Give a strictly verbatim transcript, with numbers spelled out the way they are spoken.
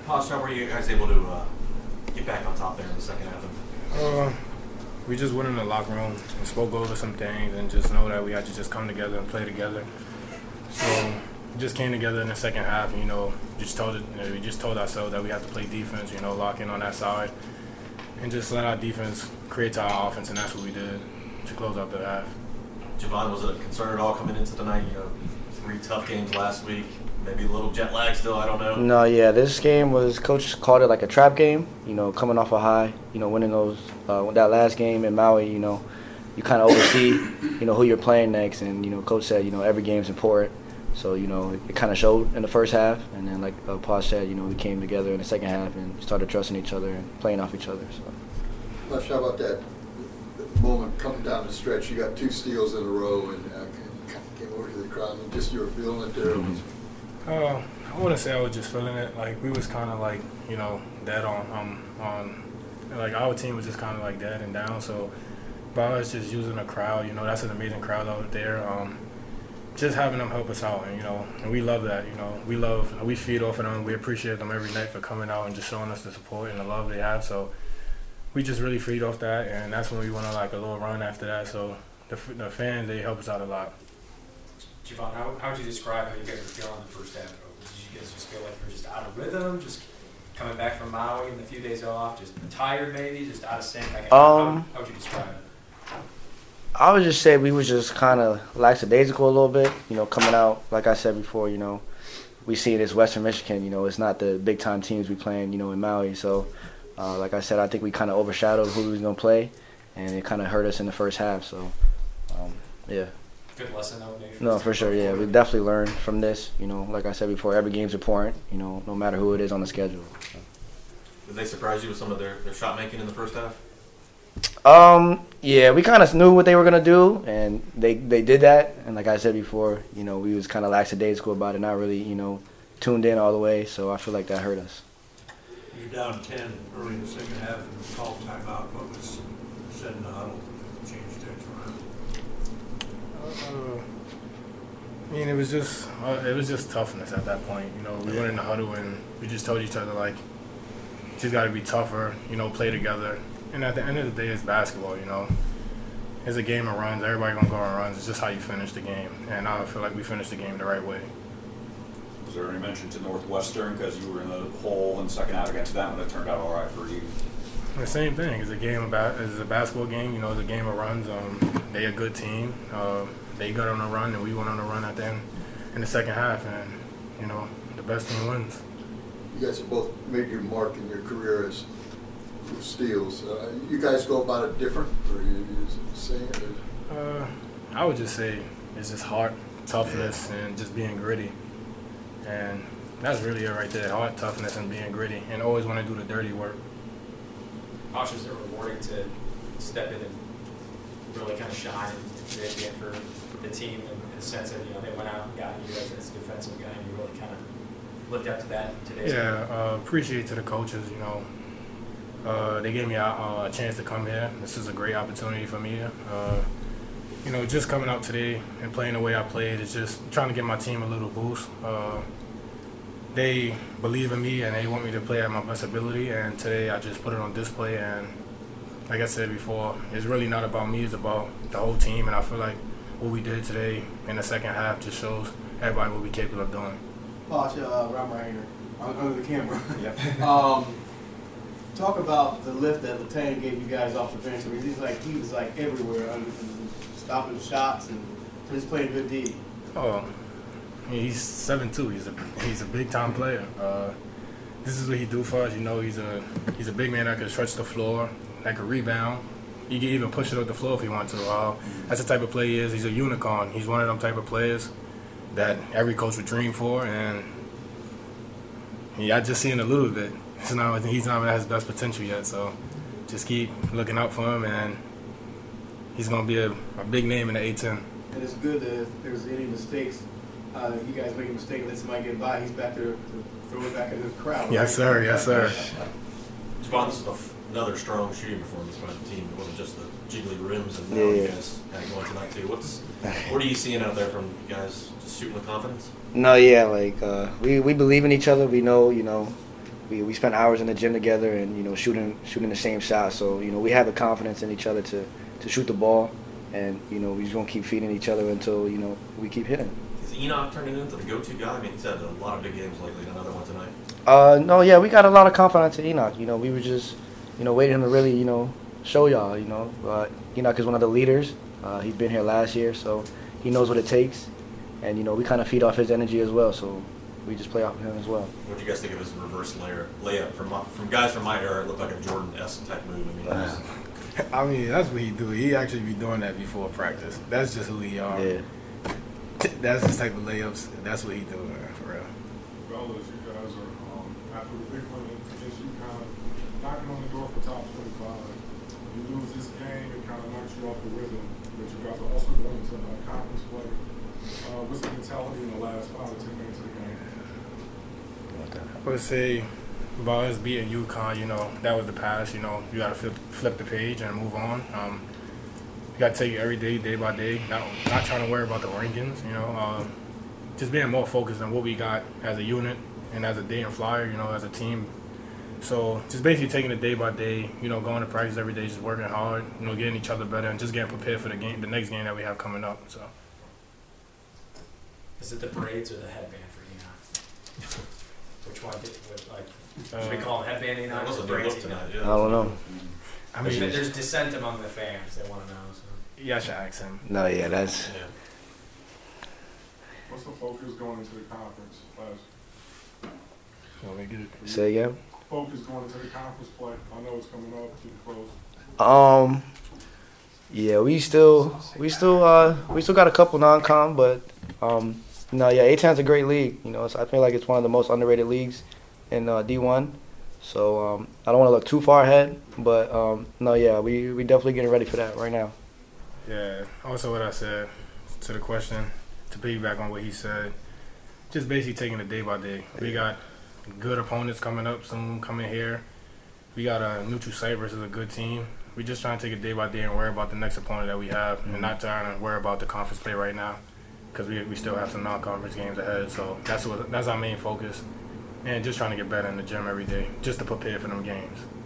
Posh, how were you guys able to uh, get back on top there in the second half? Uh, we just went in the locker room and spoke over some things and just know that we had to just come together and play together. So we just came together in the second half and, you know, just told it, you know, we just told ourselves that we have to play defense, you know, lock in on that side and just let our defense create to our offense, and that's what we did to close out the half. Javon, was it a concern at all coming into tonight? You know, three tough games last week, maybe a little jet lag still, I don't know. No, yeah, this game was, Coach called it like a trap game, you know, coming off a high, you know, winning those, uh, that last game in Maui, you know, you kind of oversee, you know, who you're playing next, and, you know, Coach said, you know, every game's important. So, you know, it, it kind of showed in the first half, and then like uh, Posh said, you know, we came together in the second half and started trusting each other and playing off each other. So. Posh, how about that moment coming down the stretch? You got two steals in a row, and uh, came over to the crowd, and just you were feeling it there. Mm-hmm. Uh, I wouldn't say I was just feeling it. Like, we was kind of like, you know, dead on, um, on, like our team was just kind of like dead and down. So by us just using the crowd, you know, that's an amazing crowd out there. Um, just having them help us out, and, you know, and we love that, you know. We love, we feed off of them. We appreciate them every night for coming out and just showing us the support and the love they have. So we just really feed off that, and that's when we went on like a little run after that. So the, the fans, they help us out a lot. Javon, how, how would you describe how you guys were feeling in the first half? Did you guys just feel like you were just out of rhythm, just coming back from Maui and the few days off, just tired maybe, just out of sync? Like, um, how, how would you describe it? I would just say we was just kind of lackadaisical a little bit, you know, coming out, like I said before, you know, we see this Western Michigan, you know, it's not the big-time teams we playing, you know, in Maui. So, uh, like I said, I think we kind of overshadowed who we was going to play, and it kind of hurt us in the first half. So, um, yeah. Good lesson, though, maybe. No, for sure, yeah. We definitely learned from this. You know, like I said before, every game's important, you know, no matter who it is on the schedule. So. Did they surprise you with some of their, their shot making in the first half? Um, yeah, we kind of knew what they were going to do, and they, they did that. And like I said before, you know, we was kind of lackadaisical about it, not really, you know, tuned in all the way. So I feel like that hurt us. You're down ten early in the second half and called timeout. What was said in the huddle to change things around? Uh, I mean, it was just uh, it was just toughness at that point. You know, we went in the huddle and we just told each other, like, just got to be tougher, you know, play together. And at the end of the day, it's basketball, you know. It's a game of runs. Everybody going to go on runs. It's just how you finish the game. And I feel like we finished the game the right way. Was there any mention to Northwestern because you were in the hole in the second half against them and it turned out all right for you? The same thing. It's a game about it's a basketball game. You know, it's a game of runs. Um, they a good team. Uh, they got on a run, and we went on a run at the end in the second half. And, you know, the best team wins. You guys have both made your mark in your career as steals. Uh, you guys go about it different, or you, you saying it? Uh, I would just say it's just heart, toughness, yeah. and just being gritty. And that's really it right there, heart, toughness, and being gritty, and always want to do the dirty work. Posh, is it rewarding to step in and really kind of shine today again for the team in, in the sense that, you know, they went out and got you as, as a defensive guy, and you really kind of lived up to that today? Yeah, uh, appreciate to the coaches, you know. Uh, they gave me a, a chance to come here. This is a great opportunity for me. Uh, you know, just coming out today and playing the way I played is just trying to give my team a little boost. Uh, they believe in me and they want me to play at my best ability, and today I just put it on display. And like I said before, it's really not about me, it's about the whole team, and I feel like what we did today in the second half just shows everybody what we're capable of doing. Posh, uh, Ram right here, under the camera. Yep. um, talk about the lift that Latane gave you guys off the bench. I mean, he's like, he was like everywhere, under, stopping shots and just playing good D. Oh, I mean, he's seven two. He's a he's a big time player. Uh, this is what he do for us. You know, he's a he's a big man that can stretch the floor, that can rebound. He can even push it up the floor if he wants to. Uh, that's the type of player he is. He's a unicorn. He's one of them type of players that every coach would dream for. And yeah, I just seen a little bit. It's not, he's not at his best potential yet. So just keep looking out for him, and he's gonna be a, a big name in the A ten. And it's good that if there's any mistakes, uh, you guys make a mistake, let somebody get by. He's back there to throw it back into the crowd. Yes, right? sir. Yes, sir. Javon, this is another strong shooting performance by the team. It wasn't just the jiggly rims and yeah, now yeah. you guys had going tonight too. What's what are you seeing out there from you guys? Just shooting with confidence? No, yeah, like uh, we we believe in each other. We know, you know, we we spend hours in the gym together, and you know shooting shooting the same shot. So you know we have the confidence in each other to to shoot the ball, and you know we just gonna keep feeding each other until you know we keep hitting. Is Enoch turning into the go-to guy? I mean, he's had a lot of big games lately. Another one tonight. Uh, no, yeah, we got a lot of confidence in Enoch. You know, we were just, you know, waiting him to really, you know, show y'all. You know, uh, Enoch is one of the leaders. Uh, he's been here last year, so he knows what it takes, and you know, we kind of feed off his energy as well. So we just play off of him as well. What do you guys think of his reverse layer layup from my, from guys from my era? It looked like a Jordan-esque type move. I mean, it was, I mean, that's what he do. He actually be doing that before practice. That's just who he are. Yeah. That's his type of layups. That's what he do, man, for real. Fellas, you guys are um, after the big win against you, kind of knocking on the door for top twenty-five. You lose this game, it kind of knocks you off the rhythm. But you guys are also going into uh, conference play. Uh, what's the mentality in the last five or ten minutes of the game? I would say about us beating UConn, you know, that was the past. You know, you got to flip, flip the page and move on. Um, you got to take it every day, day by day. Not not trying to worry about the rankings. You know, um, just being more focused on what we got as a unit and as a Dayton Flyer. You know, as a team. So just basically taking it day by day. You know, going to practice every day, just working hard. You know, getting each other better and just getting prepared for the game, the next game that we have coming up. So. Is it the braids or the headband for Enoch? Which one? Did, what, like, Uh, should we call him headband Enoch? that was a or good braids look Enoch? tonight. I Yeah. don't know. I There's, mean, there's dissent among the fans. They want to know. So. yeah, I should ask him. No, yeah, that's Yeah. What's the focus going into the conference? Guys? You want me to get it? say again. Focus going into the conference play. I know it's coming up, getting close. Um, yeah, we still we still uh we still got a couple non-com, but um, no, yeah, A-Town's a great league. You know, so I feel like it's one of the most underrated leagues in uh, D one. So um, I don't want to look too far ahead, but um, no, yeah, we we definitely getting ready for that right now. Yeah. Also, what I said to the question, to piggyback on what he said, just basically taking it day by day. We got good opponents coming up soon, coming here. We got a neutral site versus a good team. We just trying to take it day by day and worry about the next opponent that we have, mm-hmm. and not trying to worry about the conference play right now, because we we still have some non-conference games ahead. So that's what that's our main focus, and just trying to get better in the gym every day, just to prepare for them games.